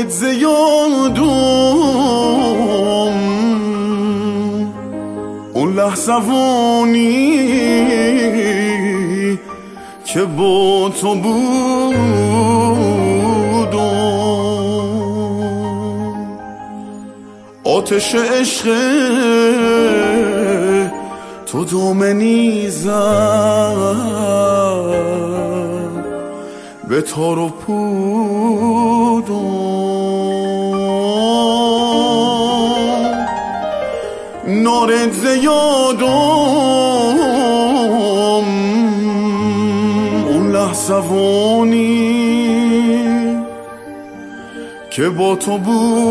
نارت زیادم اون لحظوانی که با تو بودم، آتش عشق تو دامنی زد به تار و پودم، نارت زیادم اون لحظوانی که با تو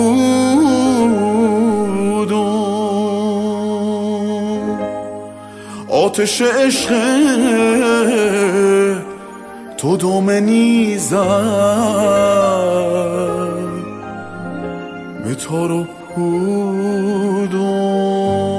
بودم، آتش عشق تو دامنی زد به تار و پودم.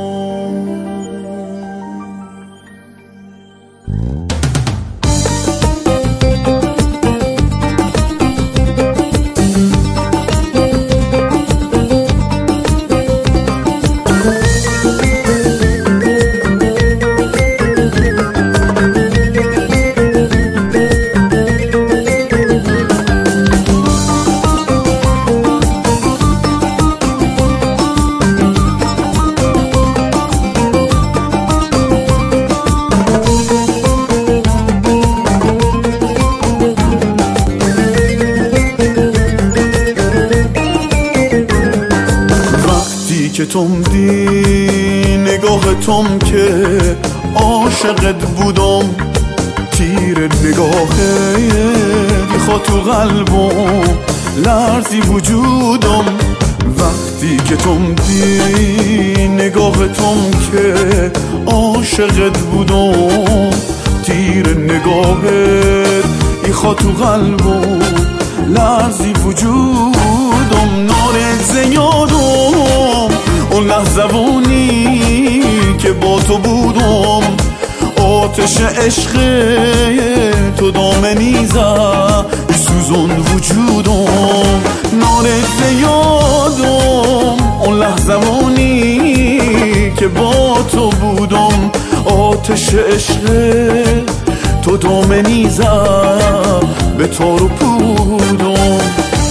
که تم دی نگاه تم که عاشقت بودم، تیر نگاهه بیخوا تو قلبم لرزی وجودم. وقتی که تم دی نگاه تم که عاشقت بودم، تیر نگاهت بیخوا تو قلبم لرزی وجودم. نارت زیادم اون لحظوانی که با تو بودم، آتش عشق تو دامنی زد سوزون وجودم. نارت زیادم اون لحظوانی که با تو بودم، آتش عشق تو دامنی زد به تار و پودم.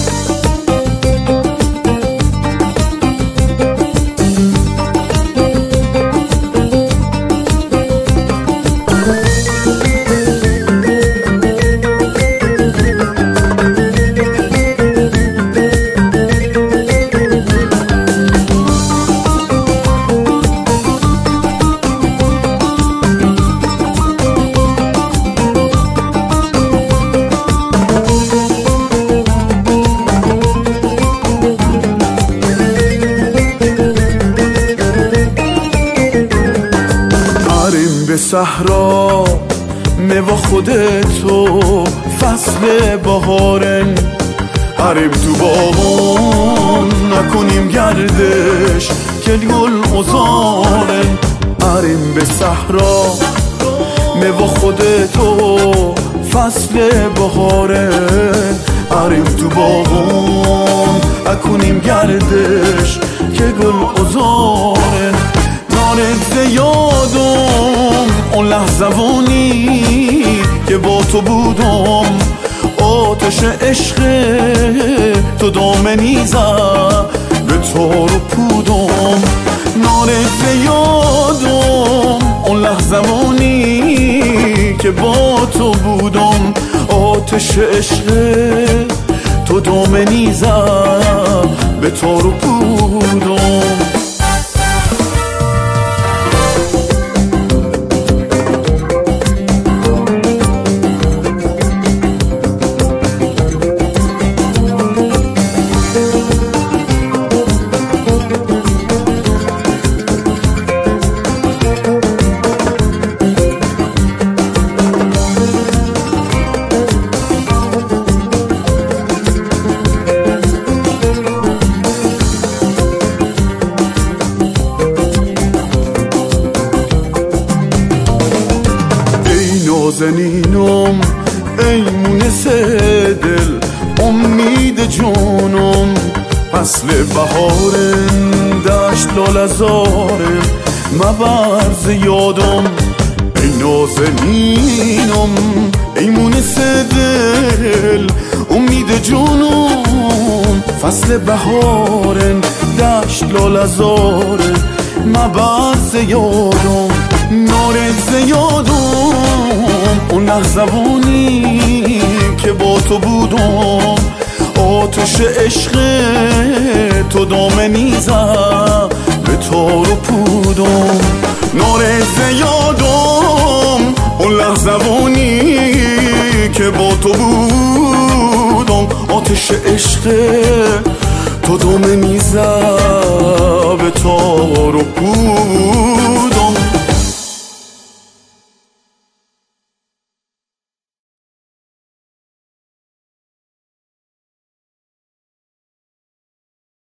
به صحرا میوا خودتو فصل بهارن، عرب تو باغون نکنیم گردش که گل ازارن. عرب به صحرا میوا خودتو فصل بهارن، عرب تو باغون نکنیم گردش که گل ازارن. نارت زیادم اون لحظوانی که با تو بودم، آتش عشق تو دامنی زد به تار و پودم. نارت زیادم اون لحظوانی که با تو بودم، آتش عشق تو دامنی زد به تار و پودم. نازنینم ای مونس دل، امید جونم فصل بهارم دشت لالزارم مبرز یادم ای نازنینم ای مونس دل امید جونم فصل بهارم دشت لالزارم مبرز یادم نارز یادم اون لحظوانی که با تو بودم آتش عشق تو دامنی زد به تار و پودم نارز یادم اون لحظوانی که با تو بودم آتش عشق تو دامنی زد به تار و پودم